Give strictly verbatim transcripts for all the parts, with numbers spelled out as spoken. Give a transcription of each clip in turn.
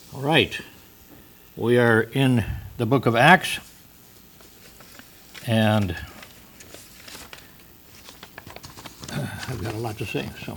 All right, we are in the book of Acts, and I've got a lot to say, so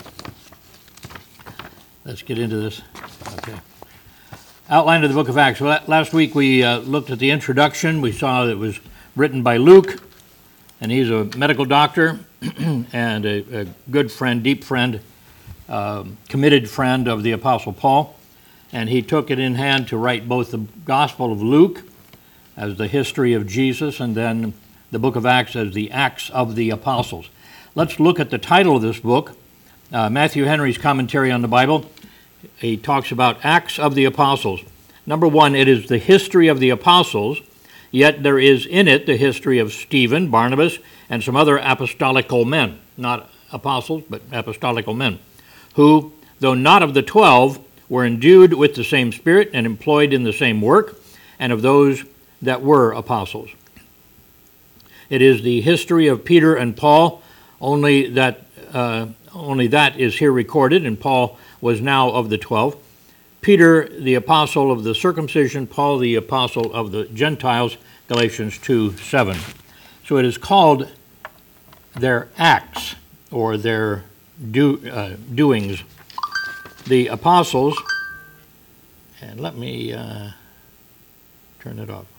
let's get into this. Okay. Outline of the book of Acts. Well, last week we uh, looked at the introduction. We saw that it was written by Luke, and he's a medical doctor and a, a good friend, deep friend, uh, committed friend of the Apostle Paul. And he took it in hand to write both the Gospel of Luke as the history of Jesus and then the book of Acts as the Acts of the Apostles. Let's look at the title of this book. Uh, Matthew Henry's commentary on the Bible, he talks about Acts of the Apostles. Number one, it is the history of the apostles, yet there is in it the history of Stephen, Barnabas, and some other apostolical men, not apostles, but apostolical men, who, though not of the twelve, were endued with the same Spirit and employed in the same work, and of those that were apostles. It is the history of Peter and Paul, only that uh, only that is here recorded, and Paul was now of the twelve. Peter, the apostle of the circumcision, Paul, the apostle of the Gentiles, Galatians two seven. So it is called their acts, or their do, uh, doings. The apostles, and let me uh, turn it off.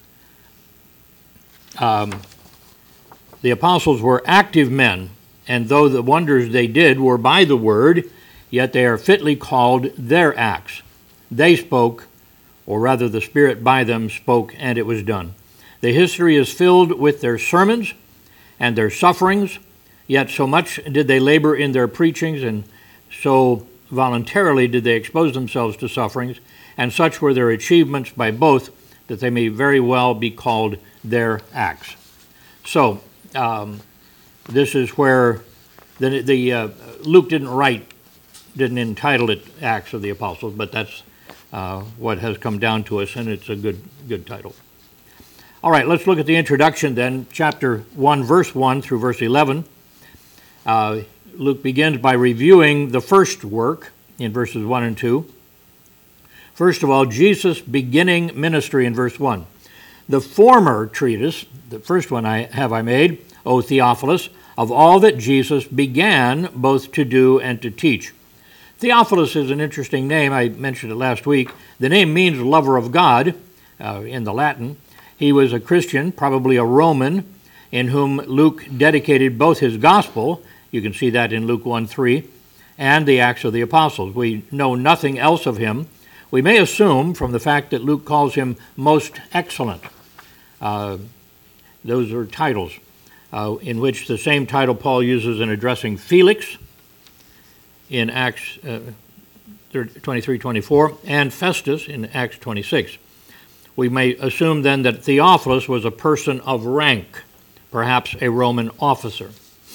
Um, the apostles were active men, and though the wonders they did were by the word, yet they are fitly called their acts. They spoke, or rather the Spirit by them spoke, and it was done. The history is filled with their sermons and their sufferings, yet so much did they labor in their preachings, and so voluntarily did they expose themselves to sufferings, and such were their achievements by both that they may very well be called their acts. So, um, this is where the, the uh, Luke didn't write, didn't entitle it Acts of the Apostles, but that's uh, what has come down to us, and it's a good, good title. All right, let's look at the introduction then, chapter one, verse one through verse eleven. Uh, Luke begins by reviewing the first work in verses one and two. First of all, Jesus' beginning ministry in verse one. The former treatise, the first one I have I made, O Theophilus, of all that Jesus began both to do and to teach. Theophilus is an interesting name. I mentioned it last week. The name means lover of God uh, in the Latin. He was a Christian, probably a Roman, in whom Luke dedicated both his gospel, you can see that in Luke one three, and the Acts of the Apostles. We know nothing else of him. We may assume from the fact that Luke calls him most excellent. Uh, those are titles uh, in which the same title Paul uses in addressing Felix in Acts uh, twenty-three twenty-four and Festus in Acts twenty-six. We may assume then that Theophilus was a person of rank, perhaps a Roman officer.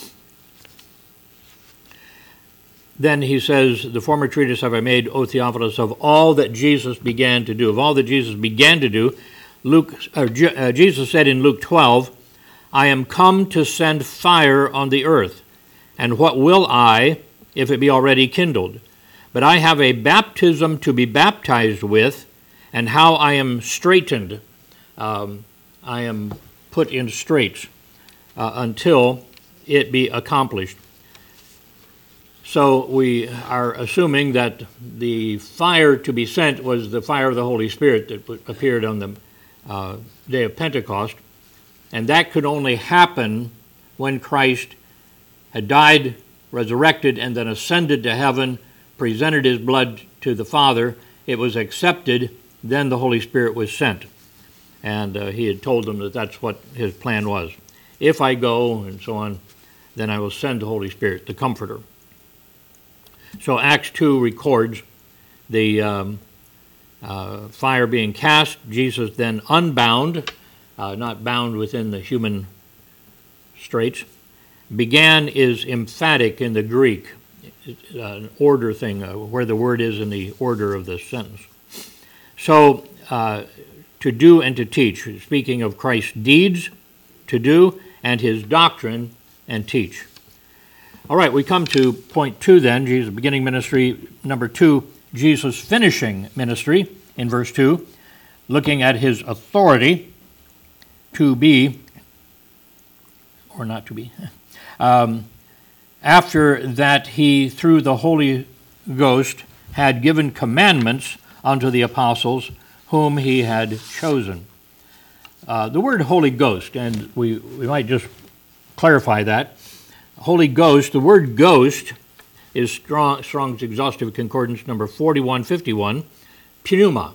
Then he says, the former treatise have I made, O Theophilus, of all that Jesus began to do. Of all that Jesus began to do, Luke, uh, J- uh, Jesus said in Luke twelve, I am come to send fire on the earth, and what will I, if it be already kindled? But I have a baptism to be baptized with, and how I am straitened, um, I am put in straits uh, until it be accomplished. So we are assuming that the fire to be sent was the fire of the Holy Spirit that appeared on the uh, day of Pentecost, and that could only happen when Christ had died, resurrected, and then ascended to heaven, presented his blood to the Father. It was accepted, then the Holy Spirit was sent. And uh, he had told them that that's what his plan was. If I go, and so on, then I will send the Holy Spirit, the Comforter. So Acts two records the um, uh, fire being cast, Jesus then unbound, uh, not bound within the human straits. Began is emphatic in the Greek, uh, an order thing, uh, where the word is in the order of the sentence. So uh, to do and to teach, speaking of Christ's deeds, to do, and his doctrine, and teach. All right, we come to point two then, Jesus' beginning ministry. Number two, Jesus' finishing ministry in verse two, looking at his authority to be, or not to be, um, after that he, through the Holy Ghost, had given commandments unto the apostles whom he had chosen. Uh, the word Holy Ghost, and we, we might just clarify that. Holy Ghost, the word ghost is Strong, Strong's Exhaustive Concordance number forty-one fifty-one, pneuma.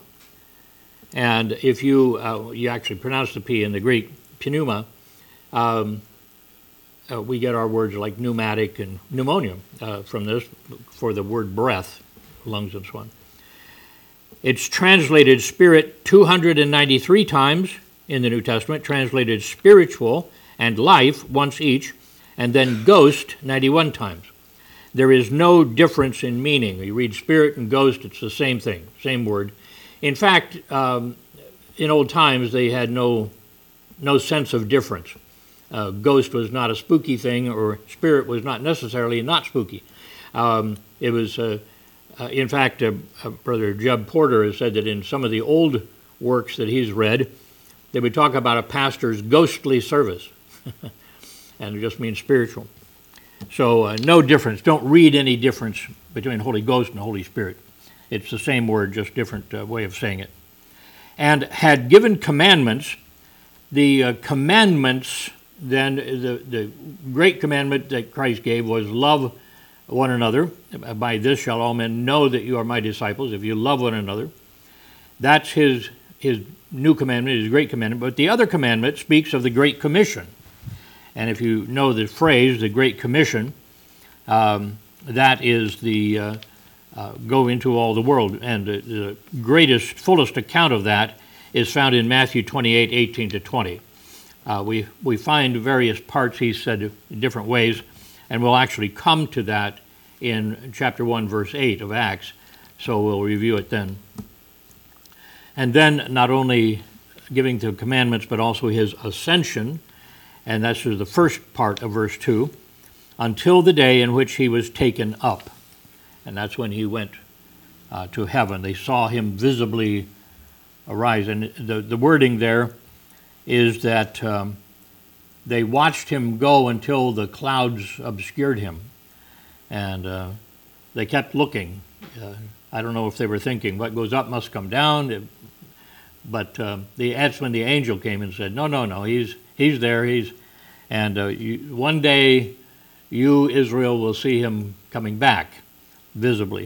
And if you uh, you actually pronounce the P in the Greek, pneuma, um, uh, we get our words like pneumatic and pneumonia uh, from this for the word breath, lungs and so on. It's translated spirit two hundred ninety-three times in the New Testament, translated spiritual and life once each, and then ghost ninety-one times. There is no difference in meaning. You read spirit and ghost, it's the same thing, same word. In fact, um, in old times, they had no no sense of difference. Uh, ghost was not a spooky thing, or spirit was not necessarily not spooky. Um, it was, uh, uh, in fact, uh, uh, Brother Jeb Porter has said that in some of the old works that he's read, they would talk about a pastor's ghostly service, and it just means spiritual. So uh, no difference. Don't read any difference between Holy Ghost and Holy Spirit. It's the same word, just different uh, way of saying it. And had given commandments. The uh, commandments, then, the, the great commandment that Christ gave was love one another. By this shall all men know that you are my disciples, if you love one another. That's his, his new commandment, his great commandment. But the other commandment speaks of the Great Commission. And if you know the phrase, the Great Commission, um, that is the uh, uh, go into all the world. And the, the greatest, fullest account of that is found in Matthew twenty-eight, eighteen to twenty. Uh, we, we find various parts he said in different ways, and we'll actually come to that in chapter one, verse eight of Acts, so we'll review it then. And then not only giving the commandments, but also his ascension, and that's the first part of verse two, until the day in which he was taken up. And that's when he went uh, to heaven. They saw him visibly arise. And the, the wording there is that um, they watched him go until the clouds obscured him. And uh, they kept looking. Uh, I don't know if they were thinking, what goes up must come down. But uh, the, that's when the angel came and said, no, no, no, he's he's there. He's And uh, you, one day you, Israel, will see him coming back visibly.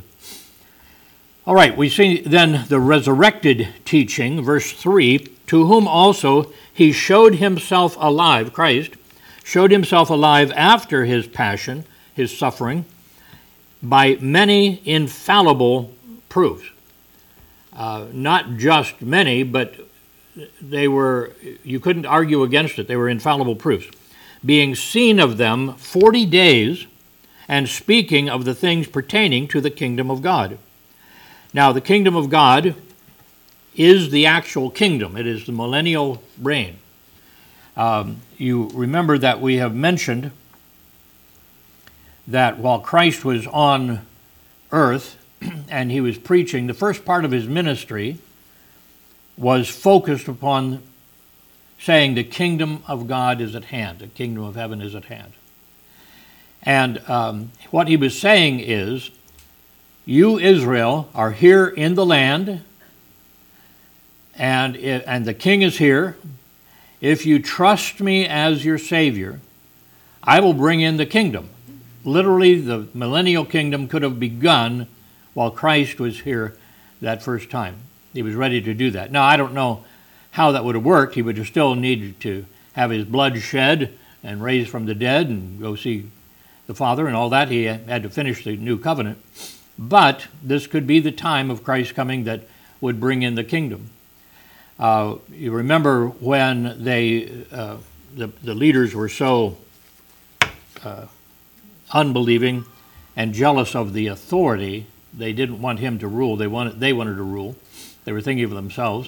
All right, we see then the resurrected teaching, verse three, to whom also he showed himself alive, Christ, showed himself alive after his passion, his suffering, by many infallible proofs. Uh, not just many, but they were, you couldn't argue against it. They were infallible proofs. Being seen of them forty days, and speaking of the things pertaining to the kingdom of God. Now, the kingdom of God is the actual kingdom. It is the millennial reign. Um, you remember that we have mentioned that while Christ was on earth and he was preaching, the first part of his ministry was focused upon saying the kingdom of God is at hand, the kingdom of heaven is at hand. And um, what he was saying is, you, Israel, are here in the land, and, and the king is here. If you trust me as your Savior, I will bring in the kingdom. Literally, the millennial kingdom could have begun while Christ was here that first time. He was ready to do that. Now, I don't know how that would have worked. He would have still needed to have his blood shed and raised from the dead and go see the Father and all that. He had to finish the new covenant. But this could be the time of Christ coming that would bring in the kingdom. Uh, you remember when they, uh, the, the leaders were so uh, unbelieving and jealous of the authority, they didn't want him to rule. They wanted, they wanted to rule. They were thinking of themselves.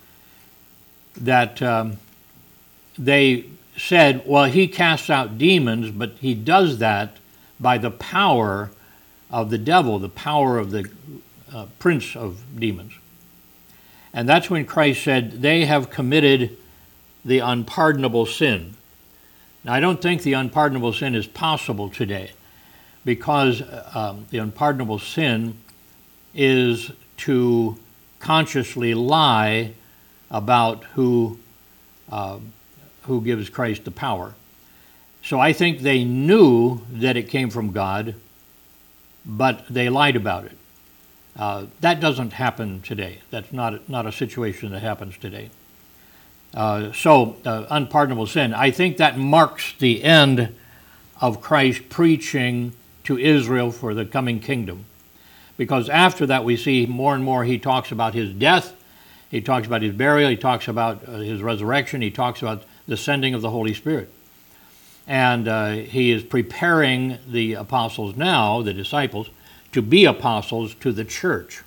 That um, they said, well, he casts out demons, but he does that by the power of the devil, the power of the uh, prince of demons. And that's when Christ said, they have committed the unpardonable sin. Now, I don't think the unpardonable sin is possible today, because um, the unpardonable sin is to consciously lie about who uh, who gives Christ the power. So I think they knew that it came from God, but they lied about it. Uh, that doesn't happen today. That's not, not a situation that happens today. Uh, so, uh, unpardonable sin, I think that marks the end of Christ preaching to Israel for the coming kingdom. Because after that we see more and more he talks about his death, he talks about his burial, he talks about uh, his resurrection, he talks about the sending of the Holy Spirit. And uh, he is preparing the apostles now, the disciples, to be apostles to the church.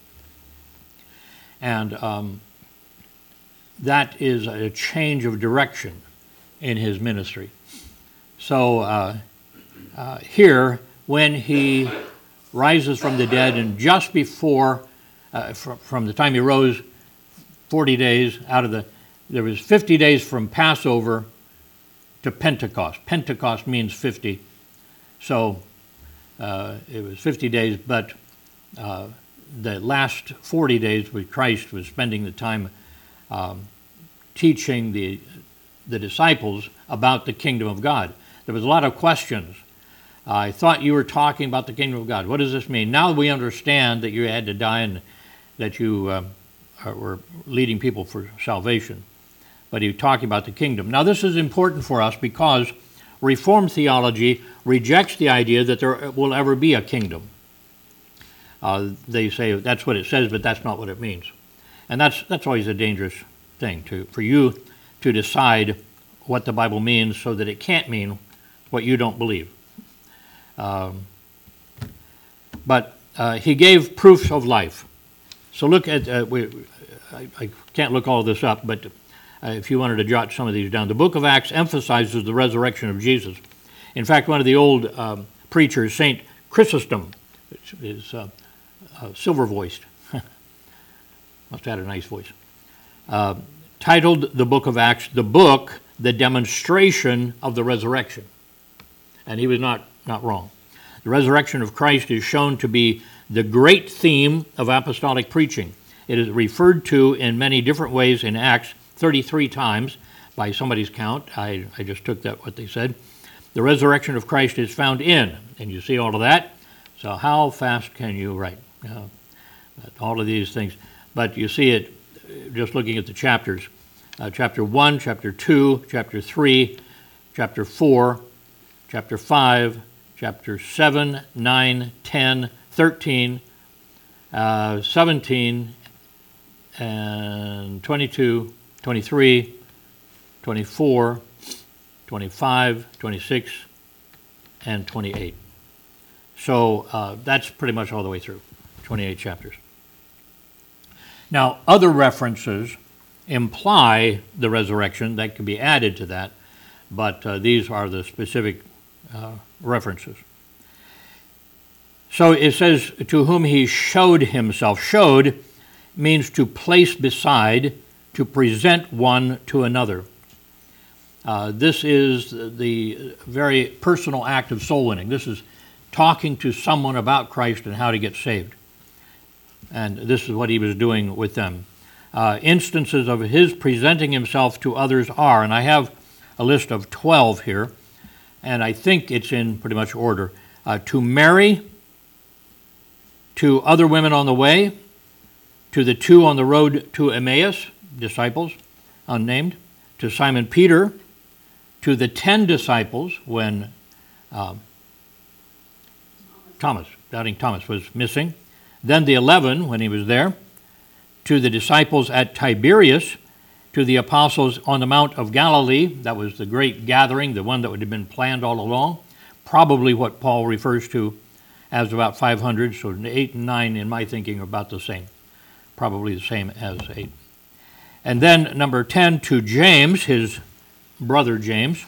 And um, that is a change of direction in his ministry. So uh, uh, here, when he rises from the dead, and just before, uh, fr- from the time he rose, forty days out of the, there was fifty days from Passover to Pentecost. Pentecost means fifty. So uh, it was fifty days, but uh, the last forty days with Christ was spending the time um, teaching the, the disciples about the kingdom of God. There was a lot of questions. I thought you were talking about the kingdom of God. What does this mean? Now we understand that you had to die and that you uh, were leading people for salvation. But he was talking about the kingdom. Now this is important for us because Reformed theology rejects the idea that there will ever be a kingdom. Uh, they say that's what it says, but that's not what it means. And that's that's always a dangerous thing to for you to decide what the Bible means so that it can't mean what you don't believe. Um, but uh, he gave proofs of life. So look at, uh, we, I, I can't look all this up, but uh, if you wanted to jot some of these down. The book of Acts emphasizes the resurrection of Jesus. In fact, one of the old um, preachers, Saint Chrysostom, is uh, uh, silver-voiced, must have had a nice voice, uh, titled the book of Acts, the book, the demonstration of the resurrection. And he was not Not wrong. The resurrection of Christ is shown to be the great theme of apostolic preaching. It is referred to in many different ways in Acts, thirty-three times by somebody's count. I, I just took that what they said. The resurrection of Christ is found in, and you see all of that. So how fast can you write? Uh, all of these things. But you see it just looking at the chapters. Uh, chapter one, chapter two, chapter three, chapter four, chapter five, chapter seven, nine, ten, thirteen, uh, seventeen, and twenty-two, twenty-three, twenty-four, twenty-five, twenty-six, and twenty-eight. So uh, that's pretty much all the way through, twenty-eight chapters. Now, other references imply the resurrection that can be added to that, but uh, these are the specific uh, references. So it says, to whom he showed himself. Showed means to place beside, to present one to another. Uh, this is the very personal act of soul winning. This is talking to someone about Christ and how to get saved. And this is what he was doing with them. Uh, instances of his presenting himself to others are, and I have a list of twelve here, and I think it's in pretty much order. Uh, to Mary, to other women on the way, to the two on the road to Emmaus, disciples, unnamed, to Simon Peter, to the ten disciples when um, Thomas, doubting Thomas, was missing, then the eleven when he was there, to the disciples at Tiberias, to the apostles on the Mount of Galilee. That was the great gathering, the one that would have been planned all along, probably what Paul refers to as about five hundred, so eight and nine in my thinking are about the same, probably the same as eight. And then number ten, to James, his brother James.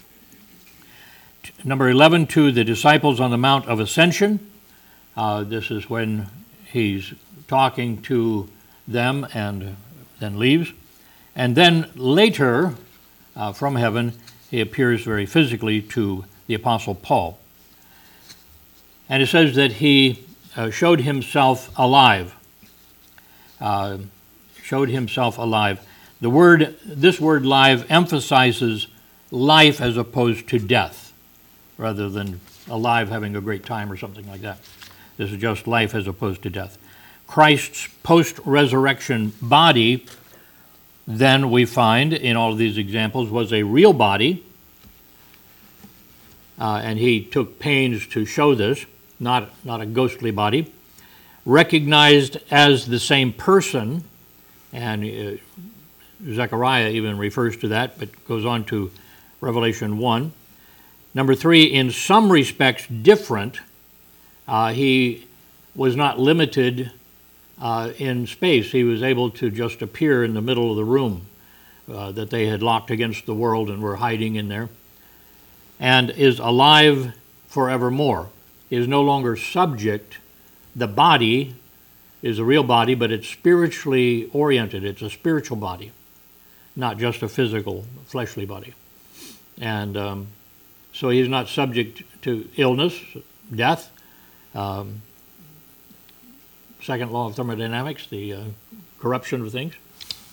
Number eleven, to the disciples on the Mount of Ascension. Uh, this is when he's talking to them and then leaves. And then later, uh, from heaven, he appears very physically to the Apostle Paul. And it says that he uh, showed himself alive. Uh, showed himself alive. The word, this word live emphasizes life as opposed to death, rather than alive having a great time or something like that. This is just life as opposed to death. Christ's post-resurrection body, then we find in all of these examples, was a real body, uh, and he took pains to show this, not, not a ghostly body, recognized as the same person, and uh, Zechariah even refers to that, but goes on to Revelation one. Number three, in some respects different. Uh, he was not limited uh, in space. He was able to just appear in the middle of the room uh, that they had locked against the world and were hiding in there, and is alive forevermore. He is no longer subject. The body is a real body, but it's spiritually oriented. It's a spiritual body, not just a physical, fleshly body. And um, so he's not subject to illness, death, um, second law of thermodynamics, the uh, corruption of things.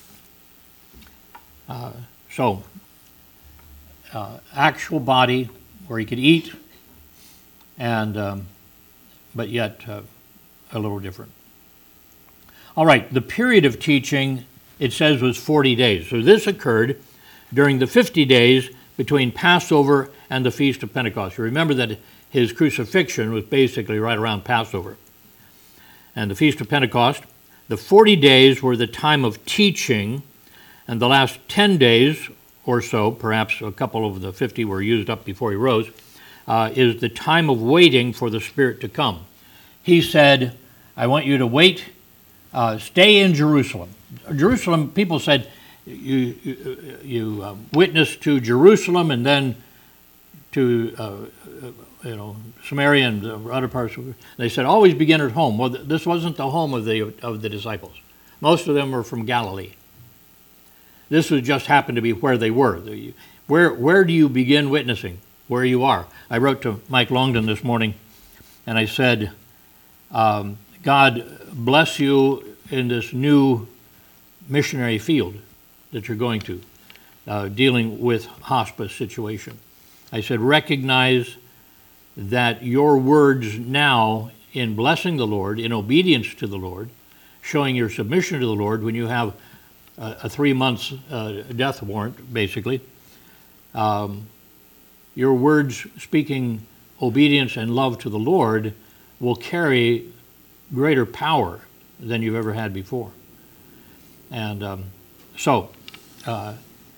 Uh, so, uh, actual body where he could eat, and um, but yet uh, a little different. All right, the period of teaching, it says, was forty days. So this occurred during the fifty days between Passover and the Feast of Pentecost. You remember that his crucifixion was basically right around Passover. And the Feast of Pentecost, the forty days were the time of teaching, and the last ten days or so, perhaps a couple of the fifty were used up before he rose, uh, is the time of waiting for the Spirit to come. He said, I want you to wait, uh, stay in Jerusalem. Jerusalem, people said, you, you, you uh, witness to Jerusalem and then to uh, you know Samaria and uh, other parts. Of, they said always begin at home. Well, th- this wasn't the home of the of the disciples. Most of them were from Galilee. This was just happened to be where they were. The, where where do you begin witnessing? Where you are. I wrote to Mike Longden this morning, and I said, um, God bless you in this new missionary field that you're going to, uh, dealing with hospice situation. I said, recognize that your words now in blessing the Lord, in obedience to the Lord, showing your submission to the Lord when you have a, a three months uh, death warrant, basically, um, your words speaking obedience and love to the Lord will carry greater power than you've ever had before. And um, so, uh,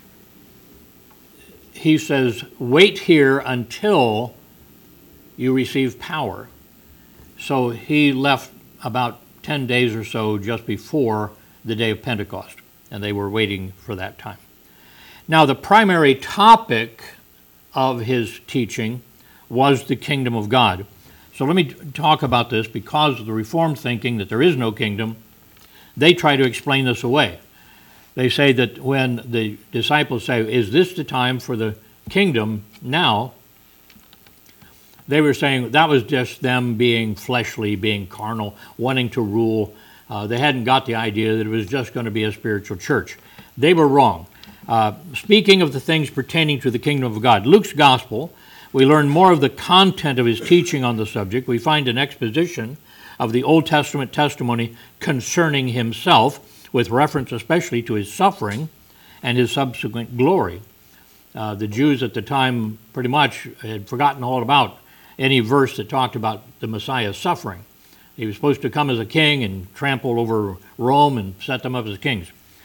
he says, wait here until you receive power. So he left about ten days or so just before the day of Pentecost, and they were waiting for that time. Now, the primary topic of his teaching was the kingdom of God. So let me talk about this. Because of the Reformed thinking that there is no kingdom, they try to explain this away. They say that when the disciples say, is this the time for the kingdom now? They were saying that was just them being fleshly, being carnal, wanting to rule. Uh, they hadn't got the idea that it was just going to be a spiritual church. They were wrong. Uh, speaking of the things pertaining to the kingdom of God, Luke's gospel, we learn more of the content of his teaching on the subject. We find an exposition of the Old Testament testimony concerning himself, with reference especially to his suffering and his subsequent glory. Uh, the Jews at the time pretty much had forgotten all about any verse that talked about the Messiah's suffering. He was supposed to come as a king and trample over Rome and set them up as kings.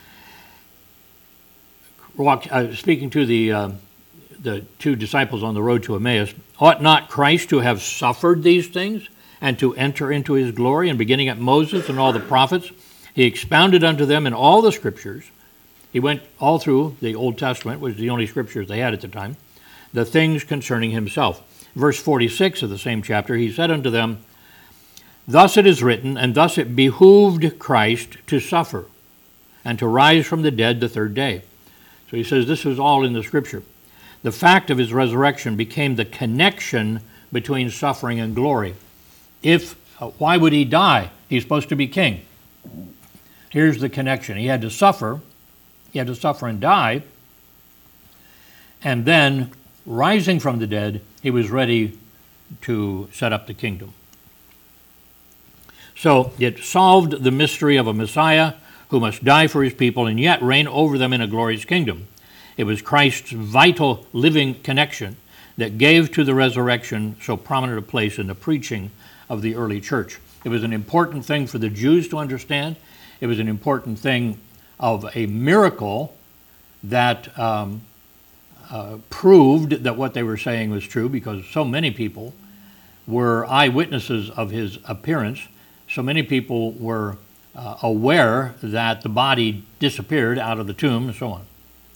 Walk, uh, speaking to the uh, the two disciples on the road to Emmaus, ought not Christ to have suffered these things and to enter into his glory? And beginning at Moses and all the prophets, he expounded unto them in all the scriptures. He went all through the Old Testament, which was the only scriptures they had at the time, the things concerning himself. Verse forty-six of the same chapter, he said unto them, Thus it is written, and thus it behooved Christ to suffer and to rise from the dead the third day. So he says this is all in the Scripture. The fact of his resurrection became the connection between suffering and glory. If, uh, why would he die? He's supposed to be king. Here's the connection. He had to suffer. He had to suffer and die. And then, rising from the dead, he was ready to set up the kingdom. So it solved the mystery of a Messiah who must die for his people and yet reign over them in a glorious kingdom. It was Christ's vital living connection that gave to the resurrection so prominent a place in the preaching of the early church. It was an important thing for the Jews to understand. It was an important thing of a miracle that um, uh, proved that what they were saying was true, because so many people were eyewitnesses of his appearance. So many people were uh, aware that the body disappeared out of the tomb and so on.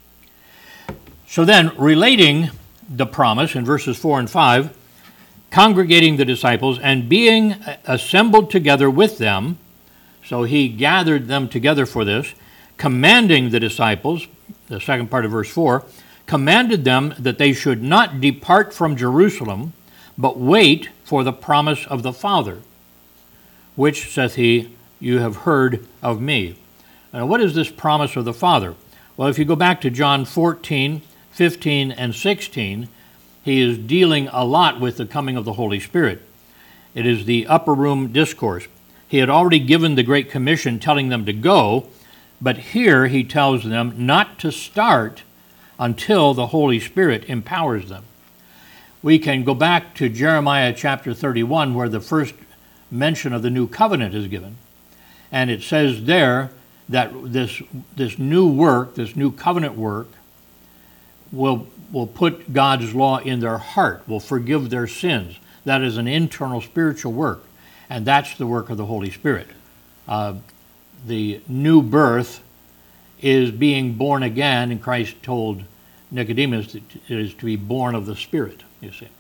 So then, relating the promise in verses four and five, congregating the disciples and being assembled together with them, so he gathered them together for this, commanding the disciples, the second part of verse four, commanded them that they should not depart from Jerusalem, but wait for the promise of the Father, which, saith he, you have heard of me. Now, what is this promise of the Father? Well, if you go back to John fourteen, fifteen, and sixteen, he is dealing a lot with the coming of the Holy Spirit. It is the upper room discourse. He had already given the Great Commission telling them to go, but here he tells them not to start until the Holy Spirit empowers them. We can go back to Jeremiah chapter thirty-one, where the first mention of the new covenant is given. And it says there that this, this new work, this new covenant work, will, will put God's law in their heart, will forgive their sins. That is an internal spiritual work, and that's the work of the Holy Spirit. Uh, the new birth is being born again, and Christ told Nicodemus that it is to be born of the Spirit, you see.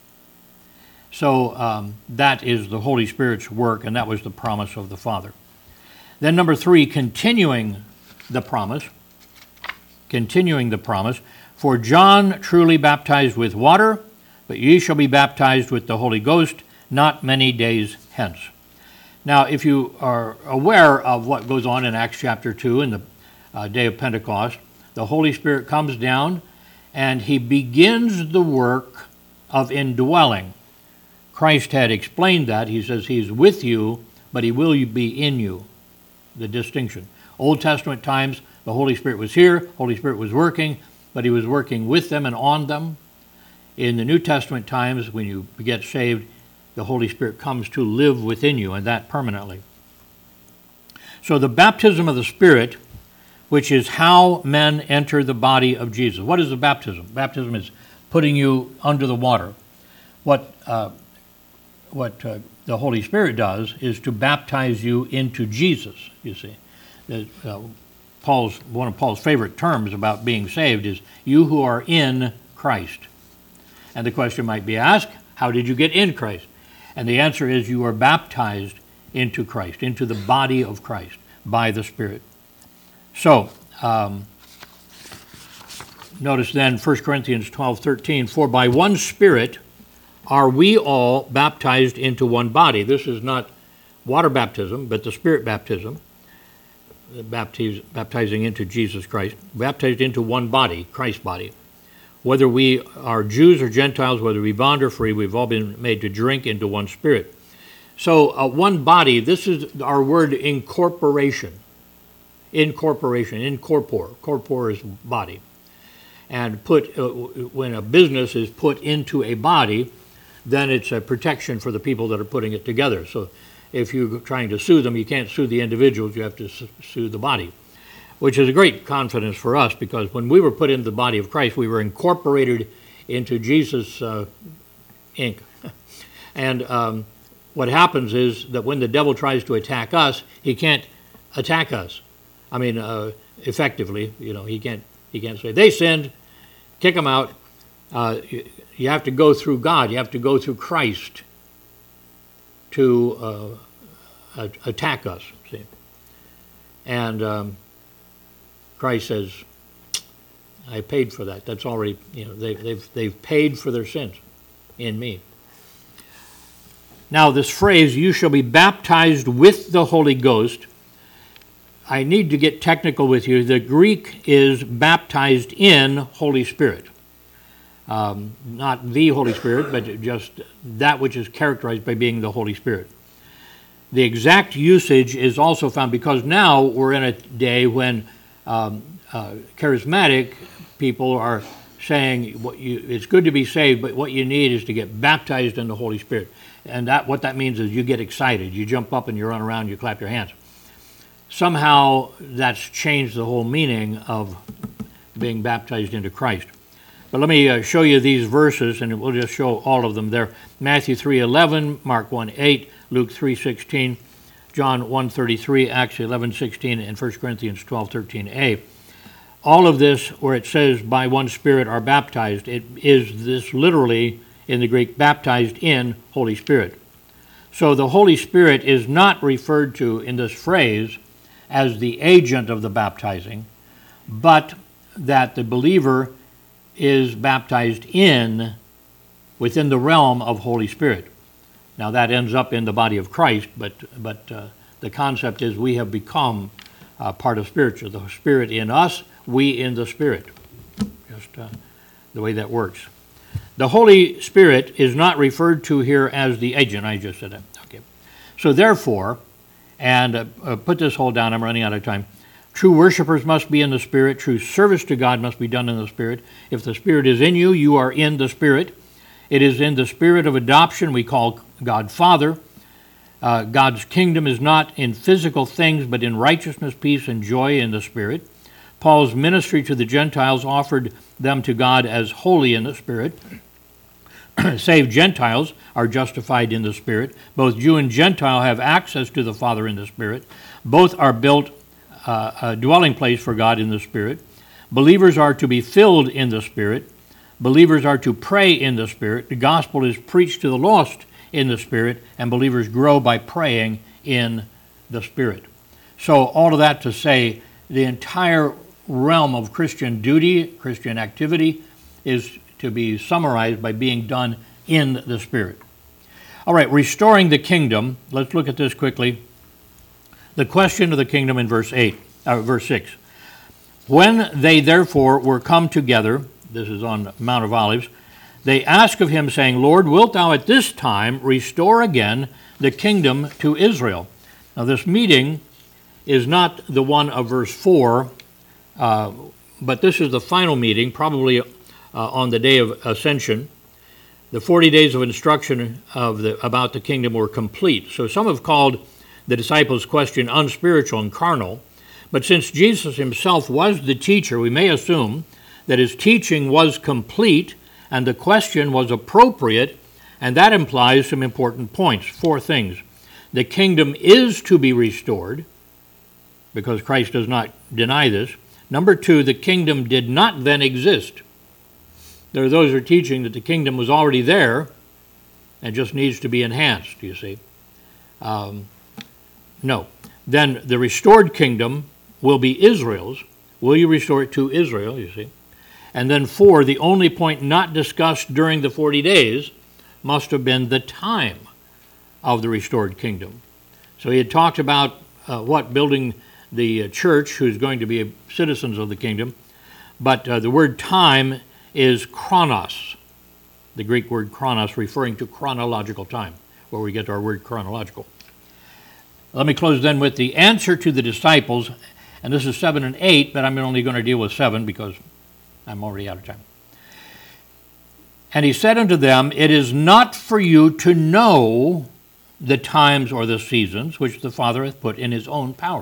So um, that is the Holy Spirit's work, and that was the promise of the Father. Then number three, continuing the promise, continuing the promise, for John truly baptized with water, but ye shall be baptized with the Holy Ghost not many days hence. Now, if you are aware of what goes on in Acts chapter two in the uh, day of Pentecost, the Holy Spirit comes down and he begins the work of indwelling. Christ had explained that. He says he's with you, but he will be in you. The distinction. Old Testament times, the Holy Spirit was here, Holy Spirit was working, but he was working with them and on them. In the New Testament times, when you get saved, the Holy Spirit comes to live within you, and that permanently. So the baptism of the Spirit, which is how men enter the body of Jesus. What is the baptism? Baptism is putting you under the water. What uh, what uh, the Holy Spirit does is to baptize you into Jesus, you see. The, uh, Paul's one of Paul's favorite terms about being saved is you who are in Christ. And the question might be asked, how did you get in Christ? And the answer is you are baptized into Christ, into the body of Christ by the Spirit. So, um, notice then First Corinthians twelve thirteen, for by one Spirit are we all baptized into one body. This is not water baptism, but the Spirit baptism, baptiz, baptizing into Jesus Christ, baptized into one body, Christ's body. Whether we are Jews or Gentiles, whether we bond or free, we've all been made to drink into one Spirit. So uh, one body, this is our word incorporation. Incorporation, incorpore. Corpore is body. And put uh, when a business is put into a body, then it's a protection for the people that are putting it together. So if you're trying to sue them, you can't sue the individuals, you have to sue the body, which is a great confidence for us, because when we were put into the body of Christ, we were incorporated into Jesus' uh, ink. And um, what happens is that when the devil tries to attack us, he can't attack us. I mean, uh, effectively, you know, he can't, he can't say, they sinned, kick them out. Uh, you, you have to go through God. You have to go through Christ to uh, attack us. See? And um, Christ says, I paid for that. That's already, you know, they, they've, they've paid for their sins in me. Now, this phrase, you shall be baptized with the Holy Ghost, I need to get technical with you. The Greek is baptized in Holy Spirit. Um, not the Holy Spirit, but just that which is characterized by being the Holy Spirit. The exact usage is also found, because now we're in a day when um, uh, charismatic people are saying what you, it's good to be saved, but what you need is to get baptized in the Holy Spirit. And that what that means is you get excited. You jump up and you run around, you clap your hands. Somehow that's changed the whole meaning of being baptized into Christ. But let me uh, show you these verses, and we'll just show all of them there. Matthew three eleven, Mark one eight, Luke three sixteen, John one thirty-three, Acts eleven sixteen, and First Corinthians twelve thirteen a. All of this, where it says, by one Spirit are baptized, it is this literally, in the Greek, baptized in Holy Spirit. So the Holy Spirit is not referred to in this phrase as the agent of the baptizing, but that the believer is baptized in, within the realm of Holy Spirit. Now that ends up in the body of Christ, but but uh, the concept is we have become uh, part of spiritual. The Spirit in us, we in the Spirit. Just uh, the way that works. The Holy Spirit is not referred to here as the agent. I just said that. Okay. So therefore, and uh, uh, put this whole down, I'm running out of time. True worshipers must be in the Spirit. True service to God must be done in the Spirit. If the Spirit is in you, you are in the Spirit. It is in the spirit of adoption we call God Father. Uh, God's kingdom is not in physical things, but in righteousness, peace, and joy in the Spirit. Paul's ministry to the Gentiles offered them to God as holy in the Spirit. Saved Gentiles are justified in the Spirit. Both Jew and Gentile have access to the Father in the Spirit. Both are built uh, a dwelling place for God in the Spirit. Believers are to be filled in the Spirit. Believers are to pray in the Spirit. The gospel is preached to the lost in the Spirit, and believers grow by praying in the Spirit. So all of that to say, the entire realm of Christian duty, Christian activity, is to be summarized by being done in the Spirit. All right, restoring the kingdom. Let's look at this quickly. The question of the kingdom in verse eight, uh, verse six. When they therefore were come together, this is on Mount of Olives, they asked of him, saying, Lord, wilt thou at this time restore again the kingdom to Israel? Now this meeting is not the one of verse four, uh, but this is the final meeting, probably Uh, on the day of Ascension. The forty days of instruction of the, about the kingdom were complete. So some have called the disciples' question unspiritual and carnal, but since Jesus himself was the teacher, we may assume that his teaching was complete and the question was appropriate, and that implies some important points. Four things. The kingdom is to be restored, because Christ does not deny this. Number two, the kingdom did not then exist. There are those who are teaching that the kingdom was already there and just needs to be enhanced, you see. Um, no. Then the restored kingdom will be Israel's. Will you restore it to Israel, you see? And then four, the only point not discussed during the forty days must have been the time of the restored kingdom. So he had talked about uh, what? Building the uh, church, who's going to be citizens of the kingdom. But uh, the word time is chronos, the Greek word chronos, referring to chronological time, where we get our word chronological. Let me close then with the answer to the disciples, and this is seven and eight, but I'm only going to deal with seven because I'm already out of time. And he said unto them, it is not for you to know the times or the seasons which the Father hath put in his own power.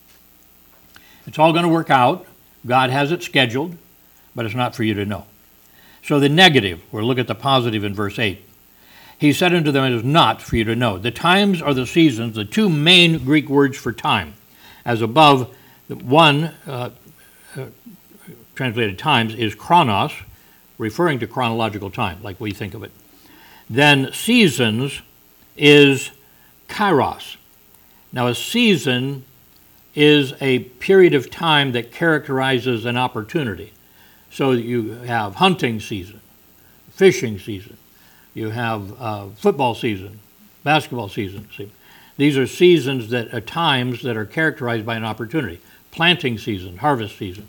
It's all going to work out. God has it scheduled, but it's not for you to know. So the negative, we'll look at the positive in verse eight. He said unto them, it is not for you to know. The times or the seasons, the two main Greek words for time. As above, the one uh, uh, translated times is chronos, referring to chronological time, like we think of it. Then seasons is kairos. Now, a season is a period of time that characterizes an opportunity. So you have hunting season, fishing season, you have uh, football season, basketball season. See? These are seasons that are times that are characterized by an opportunity. Planting season, harvest season.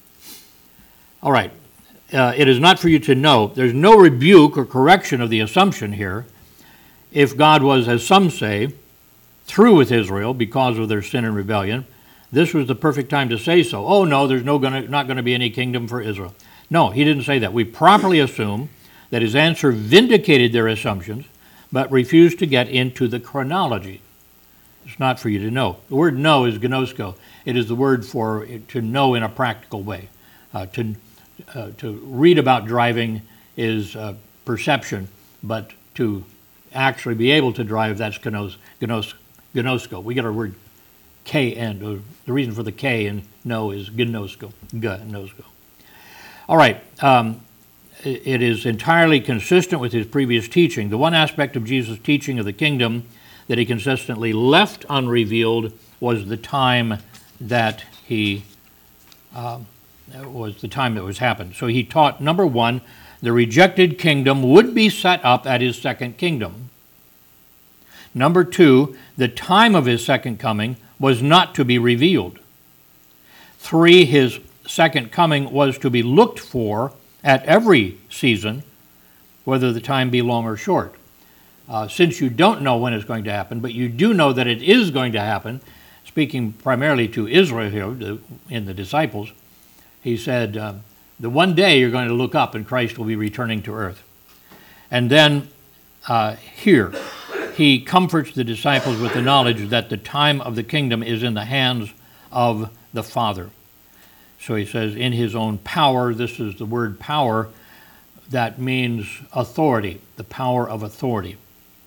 All right. Uh, it is not for you to know. There's no rebuke or correction of the assumption here. If God was, as some say, through with Israel because of their sin and rebellion, this was the perfect time to say so. Oh, no, there's no gonna, not going to be any kingdom for Israel. No, he didn't say that. We properly assume that his answer vindicated their assumptions, but refused to get into the chronology. It's not for you to know. The word know is gnosko. It is the word for to know in a practical way. Uh, to uh, to read about driving is uh, perception, but to actually be able to drive, that's gnos, gnos, gnosko. We get our word K end. The reason for the K in know is gnosko. Gnosko. All right. Um, it is entirely consistent with his previous teaching. The one aspect of Jesus' teaching of the kingdom that he consistently left unrevealed was the time that he uh, was the time that was happened. So he taught, number one, the rejected kingdom would be set up at his second kingdom. Number two, the time of his second coming was not to be revealed. Three, his second coming was to be looked for at every season, whether the time be long or short. Uh, since you don't know when it's going to happen, but you do know that it is going to happen, speaking primarily to Israel here in the disciples, he said, uh, the one day you're going to look up and Christ will be returning to earth. And then uh, here, he comforts the disciples with the knowledge that the time of the kingdom is in the hands of the Father. So he says, in his own power, this is the word power, that means authority, the power of authority.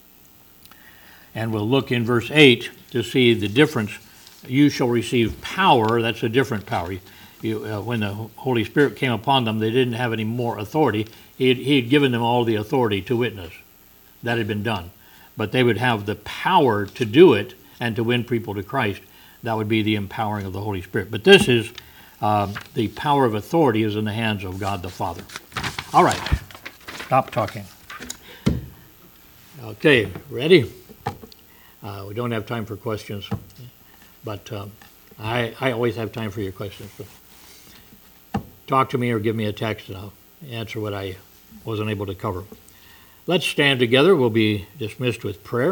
And we'll look in verse eight to see the difference. You shall receive power, that's a different power. You, uh, when the Holy Spirit came upon them, they didn't have any more authority. He had, he had given them all the authority to witness. That had been done. But they would have the power to do it and to win people to Christ. That would be the empowering of the Holy Spirit. But this is, uh, the power of authority is in the hands of God the Father. All right, stop talking. Okay, ready? Uh, we don't have time for questions, but um, I, I always have time for your questions. So talk to me or give me a text and I'll answer what I wasn't able to cover. Let's stand together. We'll be dismissed with prayer.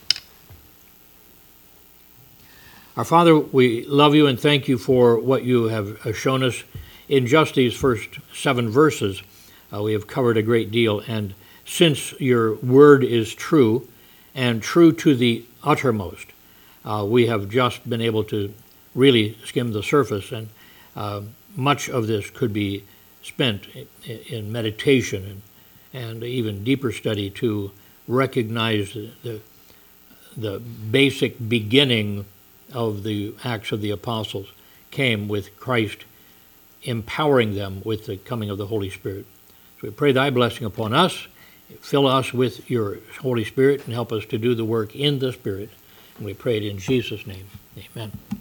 Our Father, we love you and thank you for what you have shown us in just these first seven verses. Uh, we have covered a great deal, and since your word is true and true to the uttermost, uh, we have just been able to really skim the surface, and uh, much of this could be spent in, in meditation and, and even deeper study to recognize the, the, the basic beginning of the Acts of the Apostles came with Christ empowering them with the coming of the Holy Spirit. So we pray thy blessing upon us. Fill us with your Holy Spirit and help us to do the work in the Spirit. And we pray it in Jesus' name. Amen.